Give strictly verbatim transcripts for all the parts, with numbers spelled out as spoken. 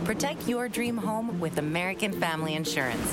Protect your dream home with American Family Insurance.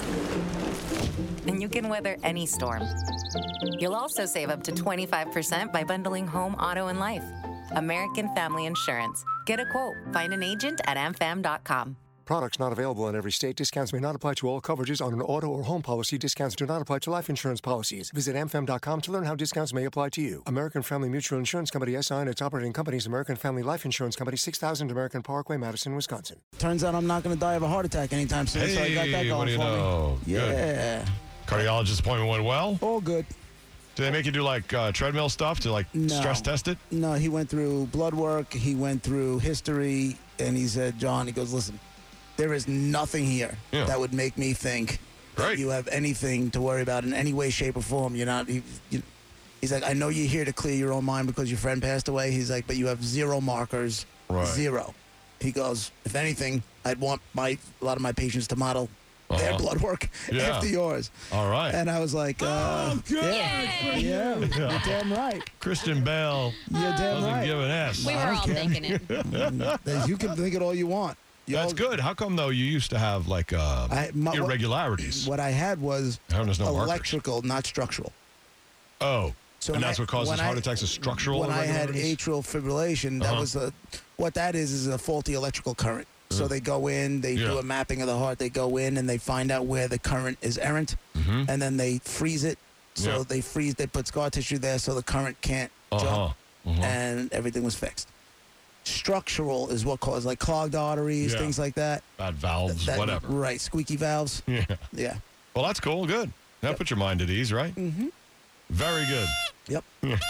And you can weather any storm. You'll also save up to twenty-five percent by bundling home, auto, and life. American Family Insurance. Get a quote. Find an agent at a m fam dot com. Products not available in every state. Discounts may not apply to all coverages on an auto or home policy. Discounts do not apply to life insurance policies. Visit a m fam dot com to learn how discounts may apply to you. American Family Mutual Insurance Company, S I and its operating companies, American Family Life Insurance Company, six thousand American Parkway, Madison, Wisconsin. Turns out I'm not going to die of a heart attack anytime soon, Hey, so I got that going what do you for know? me. Yeah. Cardiologist appointment went well? All good. Do they make you do like uh, treadmill stuff to like No. stress test it? No, he went through blood work, he went through history, and he said, John, he goes, listen, there is nothing here Yeah. that would make me think that Right. you have anything to worry about in any way, shape, or form. You're not, you, you, he's like, I know you're here to clear your own mind because your friend passed away. He's like, but you have zero markers, Right. zero. He goes, if anything, I'd want my a lot of my patients to model their Uh-huh. blood work Yeah. after yours. All right. And I was like, uh, Oh, good. yeah, yeah, you're damn right. Christian Bale You're damn doesn't right. give an S. We were all thinking it. You can think it all you want. You That's all- good. How come, though, you used to have like uh, I- my- what- irregularities? What I had was How there's no markers? electrical, not structural. Oh. So and when that's I- what causes when heart I- attacks is structural When I had irregularities? atrial fibrillation, that Uh-huh. was a, what that is is a faulty electrical current. So they go in, they do Yeah. a mapping of the heart, they go in and they find out where the current is errant, Mhm. and then they freeze it. So Yeah. they freeze, they put scar tissue there so the current can't Uh-huh. jump, Uh-huh. and everything was fixed. Structural is what caused like clogged arteries, Yeah. things like that. Bad valves, That- whatever. Right, squeaky valves. Yeah. Yeah. Well, that's cool. Good. That put your mind at ease, right? Mm-hmm. Very good. Yep.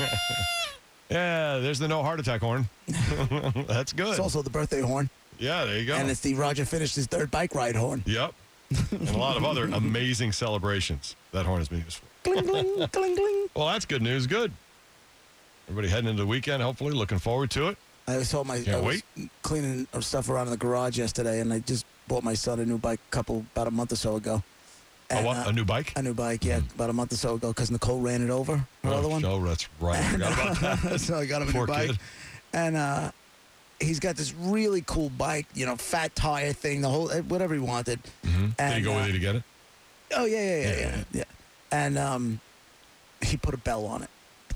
Yeah, there's the no heart attack horn. That's good. It's also the birthday horn, Yeah, there you go. and it's the Roger finished his third bike ride horn. Yep. And a lot of other amazing celebrations that horn has been used for. Gling, gling, gling, gling. Well, that's good news. Good. Everybody heading into the weekend, hopefully. Looking forward to it. I saw my Can't I was cleaning stuff around in the garage yesterday, and I just bought my son a new bike a couple about a month or so ago. A And, what? uh, A new bike? A new bike, yeah, about a month or so ago, because Nicole ran it over. Her oh, other one. Oh, that's right. I forgot about that. So I got him a Poor new bike, kid. and uh, he's got this really cool bike, you know, fat tire thing, the whole whatever he wanted. Mhm. Did he And, go uh, with you to get it? Oh yeah, yeah, yeah, Yeah, yeah, yeah. yeah. And um, he put a bell on it.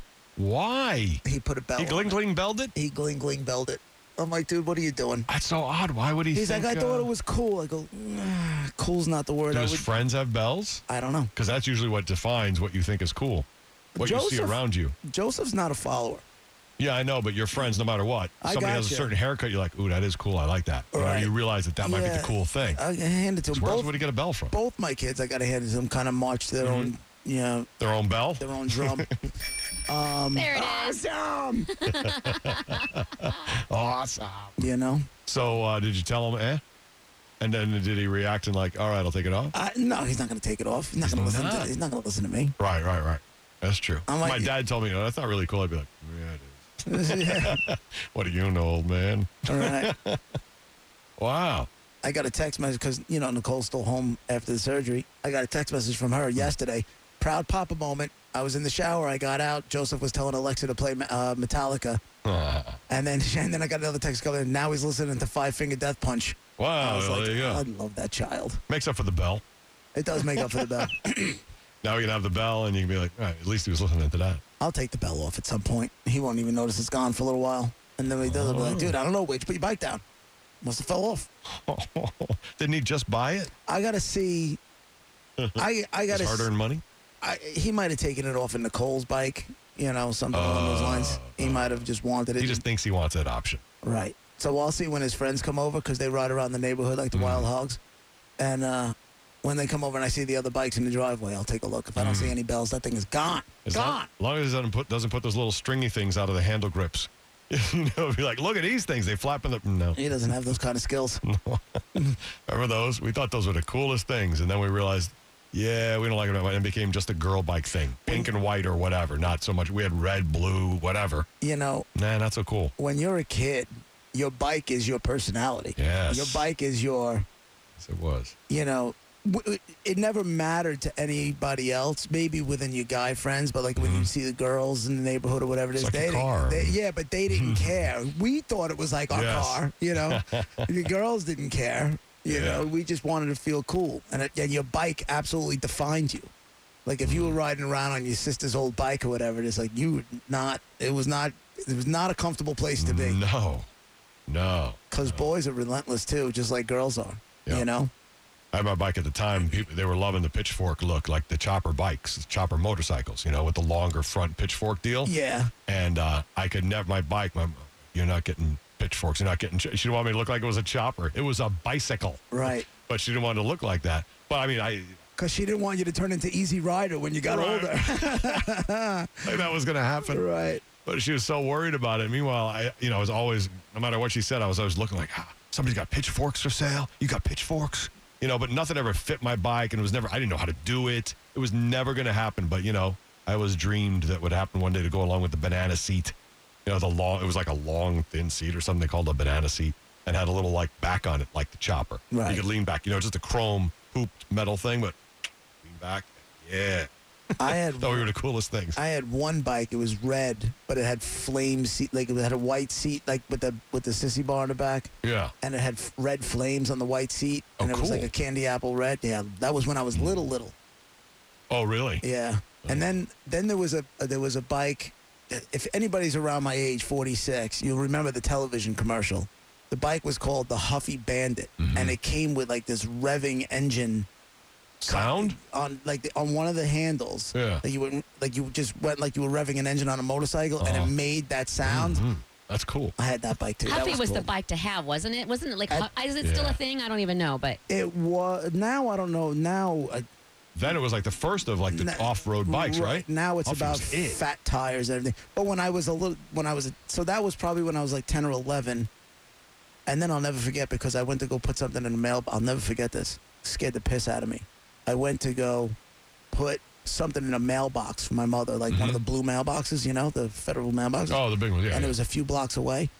Why? He put a bell. He on gling it. gling belled it? He gling gling belled it. I'm like, dude, what are you doing? That's so odd. Why would he He's think, like, I thought uh, it was cool. I go, nah, cool's not the word. Do I his would. friends have bells? I don't know. Because that's usually what defines what you think is cool. What you see Joseph- around you. Joseph's not a follower. Yeah, I know, but your friends, no matter what, I somebody has a gotcha. certain haircut, you're like, ooh, that is cool. I like that. You know, Right. you realize that that might be Yeah. the cool thing. I hand it to So him. where else Both, would he get a bell from? both my kids, I got to hand it to them, kind of march to their Mhm. own, you know, Their own bell? their own drum. um, There it is. awesome. Awesome. You know? So uh, did you tell him, eh? And then did he react and like, all right, I'll take it off? I, no, he's not going to take it off. He's not going to listen. not. To, he's not going to listen to me. Right, right, right. That's true. I'm like- My dad told me, no, that's not really cool. I'd be like, yeah, it Yeah. is. What do you know, old man? All right. Wow. I got a text message because, you know, Nicole's still home after the surgery. I got a text message from her yesterday. Proud papa moment. I was in the shower. I got out. Joseph was telling Alexa to play uh, Metallica. And then and then I got another text coming in. Now he's listening to Five Finger Death Punch. I Wow, was well, like, there you go. I love that child. Makes up for the bell. It does make up for the bell. Now we can have the bell, and you can be like, all right, at least he was listening to that. I'll take the bell off at some point. He won't even notice it's gone for a little while. And then when he does, I'll be like, dude, I don't know. Where'd you put your bike down? Must have fell off. Didn't he just buy it? I got to see. I I got It's to. hard-earned money? I, he might have taken it off in Nicole's bike, you know, something along those lines. He might have just wanted it. He just thinks he wants that option. Right. So I'll see when his friends come over because they ride around the neighborhood like the Mm. wild hogs. And uh, when they come over and I see the other bikes in the driveway, I'll take a look. If I don't see any bells, that thing is gone. As gone. long, as long as it doesn't put, doesn't put those little stringy things out of the handle grips. You know, be like, look at these things. They flap in the... No. He doesn't have those kind of skills. Remember those? We thought those were the coolest things. And then we realized, yeah, we don't like it. And it became just a girl bike thing. Pink and white or whatever. Not so much. We had red, blue, whatever. You know, Nah, not so cool. when you're a kid, your bike is your personality. Yes. Your bike is your, Yes, it was. you know, w- it never mattered to anybody else, maybe within your guy friends, but like when you see the girls in the neighborhood or whatever it is, It's like a they, didn't- car. they yeah, but they didn't care. We thought it was like our Yes. car, you know. The girls didn't care, you Yeah. know. We just wanted to feel cool, and, it, and your bike absolutely defined you. Like if you were riding around on your sister's old bike or whatever, it's like you were not. It was not. It was not a comfortable place to be. No, no. Because boys are relentless too, just like girls are. Yeah. You know. I had my bike at the time. People, they were loving the pitchfork look, like the chopper bikes, chopper motorcycles, you know, with the longer front pitchfork deal. Yeah. And uh, I could never, my bike, my, you're not getting pitchforks. You're not getting, she didn't want me to look like it was a chopper. It was a bicycle. Right. But she didn't want it to look like that. But I mean, I, Because she didn't want you to turn into Easy Rider when you got Right. older. like that was going to happen. Right. But she was so worried about it. Meanwhile, I, you know, I was always, no matter what she said, I was always looking like, ah, somebody's got pitchforks for sale. You got pitchforks? You know, but nothing ever fit my bike, and it was never, I didn't know how to do it. It was never going to happen. But, you know, I always dreamed that would happen one day to go along with the banana seat. You know, the long, it was like a long, thin seat or something they called a banana seat, and had a little, like, back on it, like the chopper. Right. You could lean back, you know, just a chrome hooped metal thing, but lean back. Yeah. I had Thought we were the coolest things. I had one bike. It was red, but it had flame seat, like it had a white seat, like with the with the sissy bar in the back, Yeah. and it had f- red flames on the white seat, and Oh, it was like cool. a candy apple red. Yeah, that was when I was little, little. Oh, really? Yeah, and then then there was a uh, there was a bike. If anybody's around my age, forty-six, you'll remember the television commercial. The bike was called the Huffy Bandit, Mm-hmm. and it came with like this revving engine Sound? on like the, on one of the handles. Yeah. Like you would like you just went like you were revving an engine on a motorcycle, and Uh-huh. it made that sound. Mhm. That's cool. I had that bike too. That Huffy was, was, the cool. bike to have, wasn't it? Wasn't it like? I- Hu- is it still Yeah. a thing? I don't even know, but It was now I don't know now. Uh, Then it was like the first of like the na- off-road bikes, right? Now it's Huffy about was it. fat tires and everything. But when I was a little, when I was a, so that was probably when I was like ten or eleven, and then I'll never forget because I went to go put something in the mail. I'll never forget this. Scared the piss out of me. I went to go put something in a mailbox for my mother, like one of the blue mailboxes, you know, the federal mailboxes. Mm-hmm. Oh, the big one, yeah. and yeah. it was a few blocks away.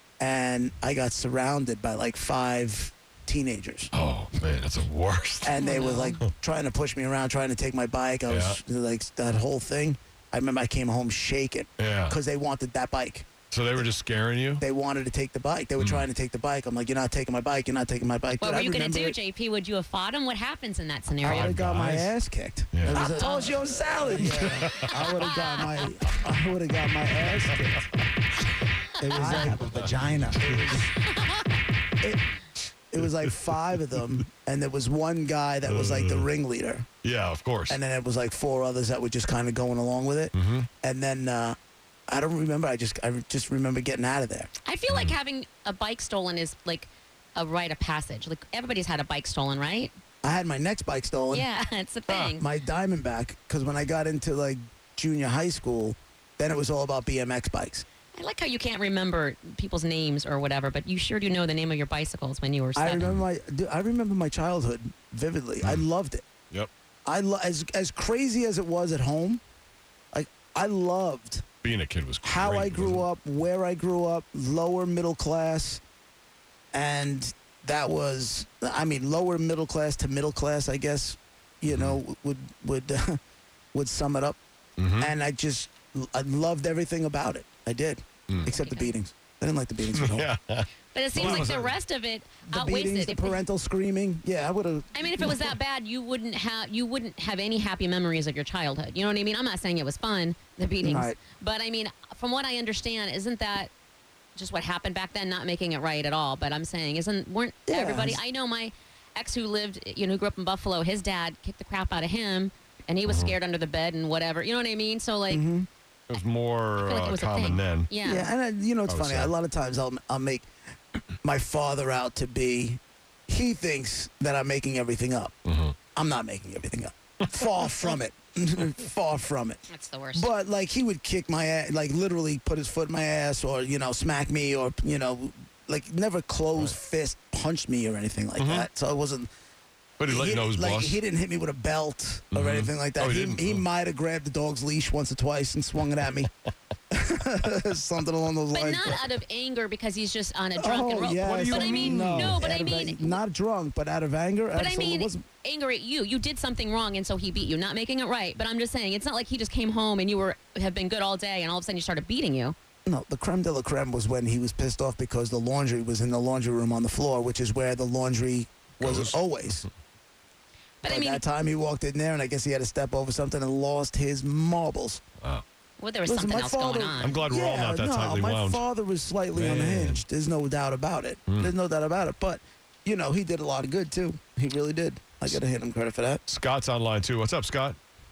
And I got surrounded by like five teenagers. Oh man, that's the worst. And they were like trying to push me around, trying to take my bike. I was like, that whole thing. I remember I came home shaking Yeah. because they wanted that bike. So they were just scaring you? They wanted to take the bike. They were trying to take the bike. I'm like, you're not taking my bike. You're not taking my bike. what But were I you going to remember do, it. J P? Would you have fought him? What happens in that I scenario? would have got my guys. ass kicked. Yeah. It was a- told you salad. Yeah. I would have got my. I would have got my ass kicked. It was I like have a vagina. it, it was like five of them, and there was one guy that was like the ringleader, Yeah, of course. and then it was like four others that were just kind of going along with it. Mm-hmm. And then uh, I don't remember. I just I just remember getting out of there. I feel like having a bike stolen is like a rite of passage. Like everybody's had a bike stolen, right? I had my next bike stolen. Yeah, it's a thing. My Diamondback, because when I got into like junior high school, then it was all about B M X bikes. I like how you can't remember people's names or whatever, but you sure do know the name of your bicycles when you were I seven. remember my dude, I remember my childhood vividly. I loved it. Yep. I lo- as as crazy as it was at home, like I loved Being a kid was great. how I grew wasn't up, where I grew up, lower middle class, and that was, I mean, lower middle class to middle class, I guess, you know, would would uh, would sum it up. Mhm. And I just, I loved everything about it. I did, except the beatings. I didn't like the beatings at home. it? Yeah. But it seems Well, like was the it- rest of it The outweighs beatings, it. the If- parental screaming. Yeah, I would have. I mean, if it was that bad, you wouldn't have you wouldn't have any happy memories of your childhood. You know what I mean? I'm not saying it was fun, the beatings, Right. but I mean, from what I understand, isn't that just what happened back then? Not making it right at all, but I'm saying, isn't weren't Yeah, everybody? it's- I know my ex who lived, you know, who grew up in Buffalo. His dad kicked the crap out of him, and he was scared under the bed and whatever. You know what I mean? So like, It was more I feel like uh, it was a common thing. then. yeah. Yeah, and I, you know, it's I would funny. say. A lot of times I'll I'll make my father out to be. He thinks that I'm making everything up. Mm-hmm. I'm not making everything up. Far from it. Far from it. That's the worst. But like he would kick my ass, like literally put his foot in my ass, or you know, smack me, or you know, like never closed fist punched me or anything like that. So it wasn't. But he let you know his like, boss. he didn't hit me with a belt or Mhm. anything like that. Oh, he he didn't? he Oh. might have grabbed the dog's leash once or twice and swung it at me. Something along those But lines. not out of anger because he's just on a drunken Oh, roll. yeah. But I mean, no, no, but out I of mean, ang- not drunk, but out of anger. but I absolutely mean, wasn't. anger at you. You did something wrong, and so he beat you. Not making it right, but I'm just saying, it's not like he just came home and you were have been good all day, and all of a sudden you started beating you. No, the creme de la creme was when he was pissed off because the laundry was in the laundry room on the floor, which is where the laundry was Goes. always. But By I mean, that time, he walked in there, and I guess he had to step over something and lost his marbles. Wow. well, there was Listen, something my else father- going on. I'm glad we're all Yeah, not that no, tightly my wound. father was slightly Man. unhinged. There's no doubt about it. There's no doubt about it. But, you know, he did a lot of good, too. He really did. I got to hand him credit for that. Scott's online too. What's up, Scott?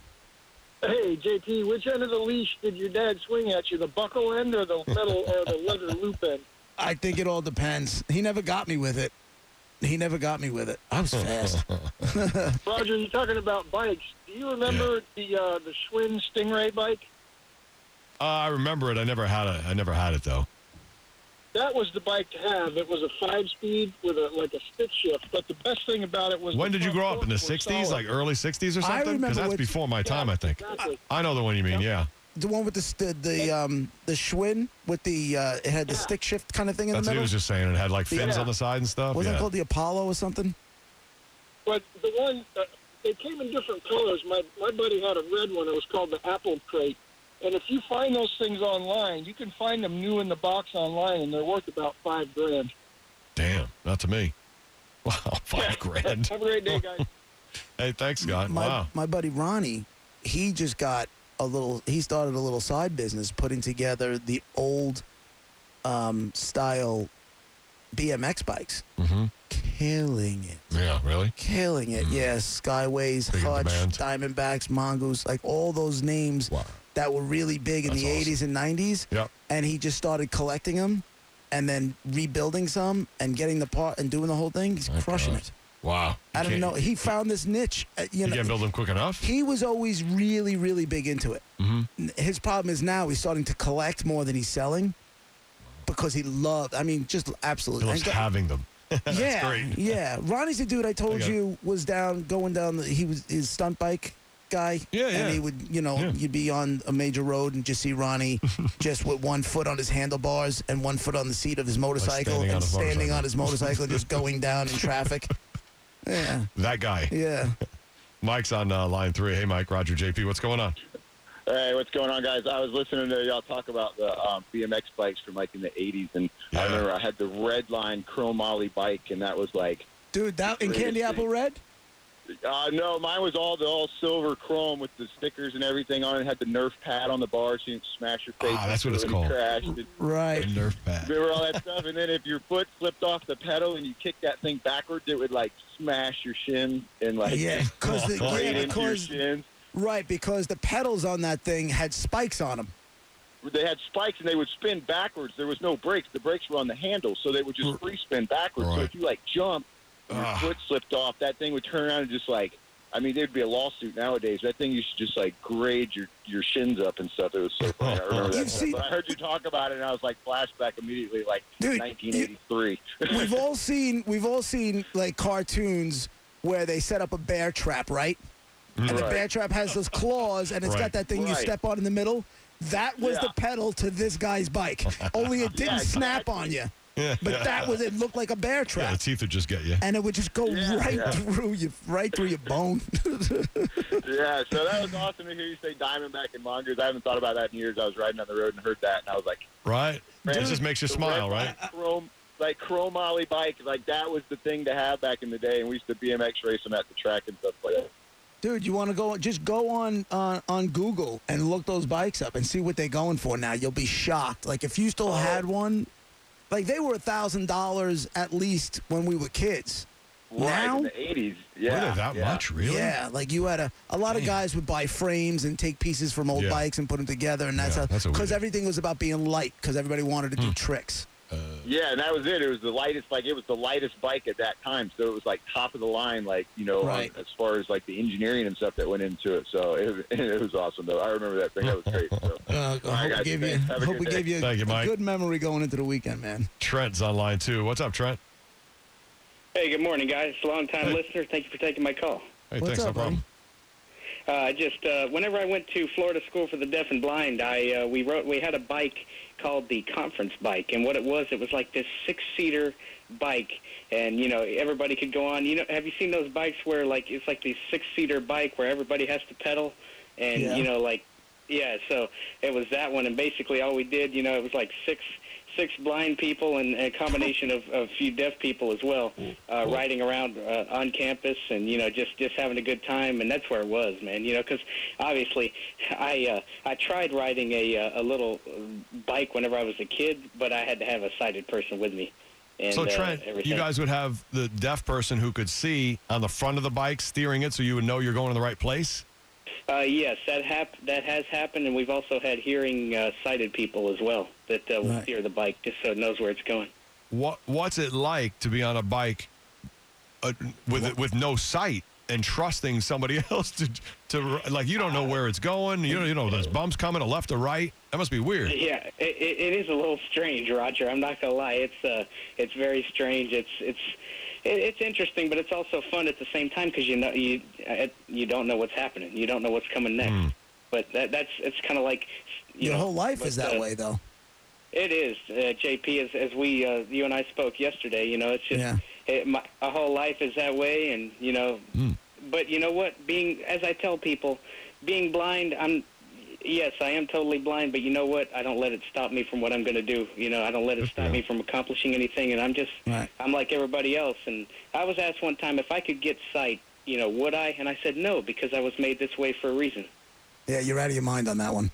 Hey, J P, which end of the leash did your dad swing at you, the buckle end or the metal or the leather loop end? I think it all depends. He never got me with it. He never got me with it. I was fast. Roger, you're talking about bikes. Do you remember the uh, the Schwinn Stingray bike? Uh, I remember it. I never had it. I never had it though. That was the bike to have. It was a five-speed with a like a stick shift. But the best thing about it was When the did you front grow up? In the forks were sixties, solid. like early sixties or I something? Because remember that's which- before my time, I think. Exactly. I know the one you mean. Yeah, The one with the st- the um the Schwinn with the uh, it had the stick shift kind of thing in that's the what he middle. was just saying. It had like fins Yeah. on the side and stuff. Wasn't yeah. it called the Apollo or something? But the one, uh, they came in different colors. My my buddy had a red one. It was called the Apple Crate. And if you find those things online, you can find them new in the box online, and they're worth about five grand. Damn, not to me. Wow, five grand. Have a great day, guys. Hey, thanks, Scott. My Wow. my buddy Ronnie, he just got a little. He started a little side business putting together the old um, style B M X bikes. Mm-hmm. Killing it. Yeah, really? Killing it. Yes, Skyways, Big in Hutch, demand. Diamondbacks, Mongoose, like all those names Wow. that were really big in That's the awesome. eighties and nineties. Yep. And he just started collecting them and then rebuilding some and getting the part and doing the whole thing. He's My crushing God. it. Wow. I don't can't- know. He found this niche. Uh, you You know, can't build them quick enough? he was always really, really big into it. Mm-hmm. His problem is now he's starting to collect more than he's selling because he loved. I mean, just He absolutely. loves and- having them. That's yeah, great. yeah. Ronnie's the dude I told Okay. you was down, going down. The, he was his stunt bike guy. Yeah, yeah. And he would, you know, Yeah. you'd be on a major road and just see Ronnie just with one foot on his handlebars and one foot on the seat of his motorcycle standing on and his standing motorcycle. on his motorcycle, just going down in traffic. Yeah, That guy. yeah. Mike's on uh, line three. Hey, Mike, Roger, J P, what's going on? Hey, what's going on, guys? I was listening to y'all talk about the um, B M X bikes from like in the eighties, and Yeah. I remember I had the red line Chrome Ollie bike, and that was like, Dude, that in Candy Apple Red? uh, no, mine was all the all silver chrome with the stickers and everything on it. It had the Nerf pad on the bar so you didn't smash your face. Ah, that's what it's when you called. Crashed. It, Right. Nerf pad. there were all that stuff, and then if your foot slipped off the pedal and you kicked that thing backwards, it would like smash your shin and like Yeah, because the, right yeah, into your because shins. right because the pedals on that thing had spikes on them. They had spikes and they would spin backwards. There was no brakes. The brakes were on the handle, so they would just free spin backwards. So Right. if you like jump and your Ah. foot slipped off, that thing would turn around and just like, I mean, there'd be a lawsuit nowadays. That thing used to just like grade your, your shins up and stuff. It was so funny. I remember that. You've stuff. seen- But I heard you talk about it and I was like flashback immediately, like Dude, nineteen eighty-three. We've all seen we've all seen like cartoons where they set up a bear trap, right? And the Right. bear trap has those claws, and it's Right. got that thing you Right. step on in the middle. That was Yeah. the pedal to this guy's bike. Only it didn't Yeah, snap exactly. on you. Yeah. But that was it. Looked like a bear Yeah, trap, the teeth would just get you. and it would just go Yeah, right yeah. through you, right through your bone. Yeah, so that was awesome to hear you say Diamondback and Mongoose. I haven't thought about that in years. I was riding on the road and heard that, and I was like, Right? It Man, just makes you the smile, red right? line Chrome, like Chrome Ollie bike, like that was the thing to have back in the day, and we used to B M X race them at the track and stuff like that. Dude, you want to go? Just go on uh, on Google and look those bikes up and see what they're going for now. You'll be shocked. Like if you still Oh. had one, like they were a thousand dollars at least when we were kids. Right Now? in the eighties, yeah. Were they that yeah. much, really? Yeah, like you had a a lot of Damn. guys would buy frames and take pieces from old Yeah. bikes and put them together, and that's Yeah, how that's what we because did. everything was about being light because everybody wanted to do tricks. Yeah, and that was it. It was the lightest, like it was the lightest bike at that time, so it was like top of the line, like you know, Right. um, as far as like the engineering and stuff that went into it. So it, it was awesome, though. I remember that thing. That was great. So. Uh, I All right, hope we guys, gave you, thanks. Have a hope good we day. gave you, Thank you, a Mike. good memory going into the weekend, man. Trent's on line two. What's up, Trent? Hey, good morning, guys. Long time Hey. listener. Thank you for taking my call. Hey, What's thanks, up, no problem. Uh, just uh, whenever I went to Florida School for the Deaf and Blind, I uh, we wrote we had a bike called the conference bike, and what it was, it was like this six-seater bike, and you know everybody could go on. You know, have you seen those bikes where like it's like this six-seater bike where everybody has to pedal, and Yeah. you know like yeah, so it was that one, and basically all we did, you know, it was like six. six blind people and a combination of, of a few deaf people as well, uh, riding around uh, on campus and, you know, just, just having a good time. And that's where it was, man, you know, because obviously I uh, I tried riding a, uh, a little bike whenever I was a kid, but I had to have a sighted person with me. And, So, Trent, uh, everything. you guys would have the deaf person who could see on the front of the bike steering it so you would know you're going to the right place? Uh, yes, that hap- that has happened, and we've also had hearing uh, sighted people as well that uh, will Right. steer the bike just so it knows where it's going. What What's it like to be on a bike uh, with with no sight and trusting somebody else to to like you don't know where it's going? You know you know there's bumps coming to left or right. That must be weird. Yeah, it, it, it is a little strange, Roger. I'm not gonna lie. It's uh, it's very strange. It's it's it, it's interesting, but it's also fun at the same time because you know you it, you don't know what's happening. You don't know what's coming next. Mm. But that that's it's kind of like you Your know, whole life but, is that uh, way, though. It is, uh, J P. As as we uh, you and I spoke yesterday, you know, it's just Yeah. it, my, my whole life is that way, and you know. Mm. But you know what? Being as I tell people, being blind, I'm. Yes, I am totally blind, but you know what? I don't let it stop me from what I'm going to do. You know, I don't let it stop me from accomplishing anything, and I'm just, Right. I'm like everybody else. And I was asked one time if I could get sight, you know, would I? And I said no, because I was made this way for a reason. Yeah, you're out of your mind on that one.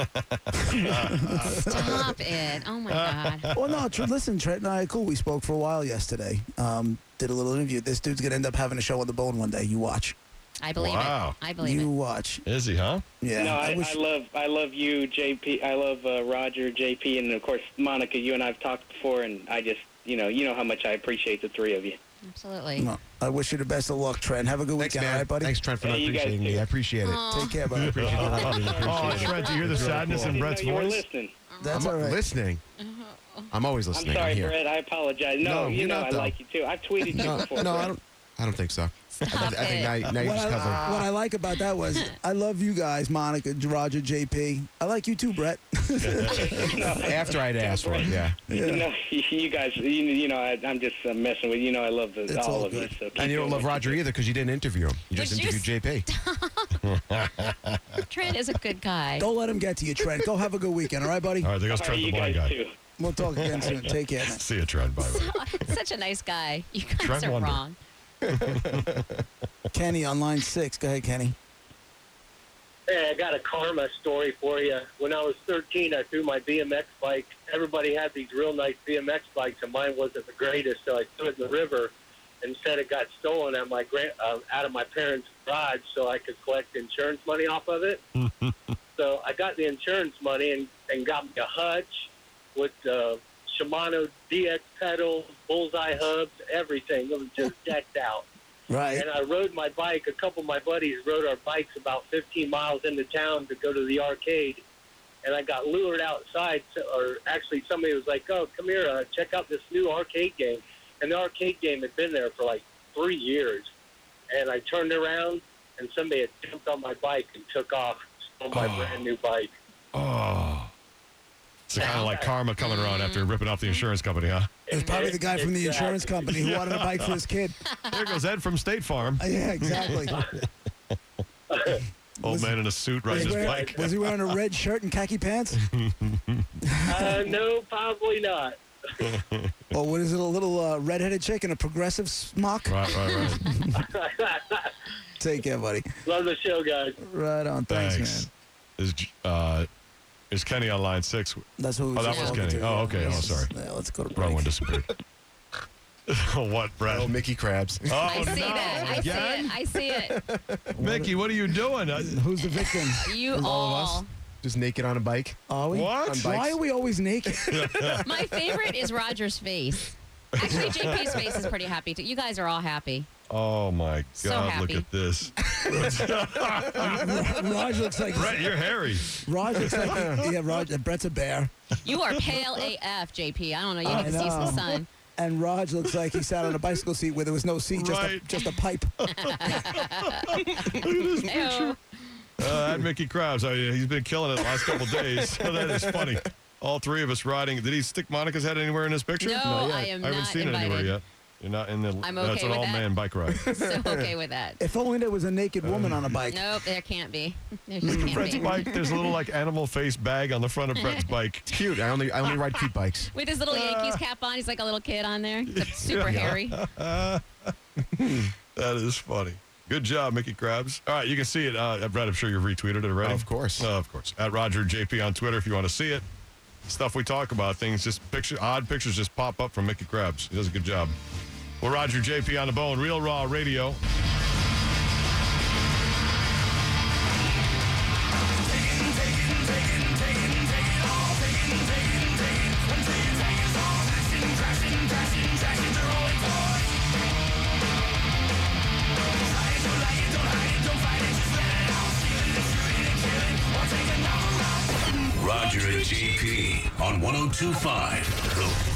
Stop it. Oh, my God. Well, no, Tr- listen, Trent and I are cool. We spoke for a while yesterday. Um, did a little interview. This dude's going to end up having a show on the Bone one day. You watch. I believe Wow. it. I believe You it. watch. Is he, huh? Yeah. no, I, I, wish- love, I love you, J P. I love uh, Roger, J P, and of course Monica. You and I've talked before, and I just, you know, you know how much I appreciate the three of you. Absolutely. No, I wish you the best of luck, Trent. Have a good Thanks, weekend, man. all right, buddy? Thanks, Trent, for Hey, not you guys appreciating too. me. I appreciate it. Aw. Take care, buddy. Appreciate it. I really appreciate Oh, it. Trent, do you hear the sadness I in didn't Brett's know you were voice? listening. That's I'm all right. listening. I'm always I'm listening. sorry, I'm here. Brett. I apologize. No, No, you you're know not, I though. like you too. I've tweeted you No, before. no, Brett. I don't. I don't think so. Stop I, I think it. now, now you What just I, covered. what I like about that was I love you guys, Monica, Roger, J P. I like you too, Brett. After I'd asked for it, yeah. You know, you guys, you, you know, I, I'm just uh, messing with you. You know, I love the, It's all all of you. good. So keep And you don't doing love what Roger do. either because you didn't interview him. You just Would you interviewed J P. Trent is a good guy. Don't let him get to you, Trent. Go have a good weekend, all right, buddy? All right, there goes All Trent right, the you blind guys guy. too. We'll talk again soon. Take care, man. See you, Trent, by the way. Such a nice guy. You guys Trent are Wonder. wrong. Kenny on line six. Go ahead, Kenny. Hey, I got a karma story for you. When I was thirteen, I threw my B M X bike. Everybody had these real nice B M X bikes, and mine wasn't the greatest, so I threw it in the river. Instead, it got stolen at my grand, uh, out of my parents' garage so I could collect insurance money off of it. So I got the insurance money and, and got me a hutch with uh, Shimano D X pedals, bullseye hubs, everything. It was just decked out. Right. And I rode my bike. A couple of my buddies rode our bikes about fifteen miles into town to go to the arcade. And I got lured outside, to, or actually somebody was like, oh, come here, uh, check out this new arcade game. And the arcade game had been there for like three years. And I turned around, and somebody had jumped on my bike and took off, stole my Oh. brand new bike. Oh. It's kind of like karma coming around after ripping off the insurance company, huh? It was probably the guy from the insurance Exactly. company who wanted a bike for his kid. There goes Ed from State Farm. Uh, yeah, exactly. Old Was- man in a suit Was riding he, his wearing, bike. was he wearing a red shirt and khaki pants? Uh, no, probably not. Or what is it, a little uh, redheaded chick in a progressive smock? Right, right, right. Take care, buddy. Love the show, guys. Right on. Thanks, Thanks. man. Is uh, is Kenny on line six? That's who we Oh, were that just was talking Kenny. to, Oh, yeah. okay. Oh, sorry. Yeah, let's go to Wrong break. one disappeared. What, Brett? Oh, Mickey Krabs. Oh, I see no. that. I see Again? it. I see it. Mickey, what are you doing? Uh, Who's the victim? You All all. of us. Just naked on a bike. Are we? What? On Why bikes. are we always naked? My favorite is Roger's face. Actually, J P's face is pretty happy too. You guys are all happy. Oh, my So God. Look happy. at this. Raj looks like Brett, you're hairy. Raj looks like yeah. Raj, Brett's a bear, You are pale A F, J P. I don't know. You I need to see some know. sun. and Raj looks like he sat on a bicycle seat where there was no seat, just a, Right. just a pipe. Ew. Uh, at Mickey Krabs. I mean, he's been killing it the last couple days. So that is funny. All three of us riding. Did he stick Monica's head anywhere in this picture? No, Not I yet. am I haven't not seen invited. it anywhere yet. You're not in the. I'm That's okay an with all that. man bike ride. So okay with that. If only there was a naked woman on a bike. Nope, there can't be. There just can't Brett's be. bike. There's a little like animal face bag on the front of Brett's bike. It's cute. I only I only ride cute bikes. With his little Yankees cap on, he's like a little kid on there. Except super hairy. That is funny. Good job, Mickey Krabs. All right, you can see it. Uh, Brett, I'm sure you've retweeted it already. Of course. Uh, of course. At Roger J P on Twitter if you want to see it. Stuff we talk about, things just picture, odd pictures just pop up from Mickey Krabs. He does a good job. Well, Roger J P on the bone, Real Raw Radio. Roger and J P on one oh two point five The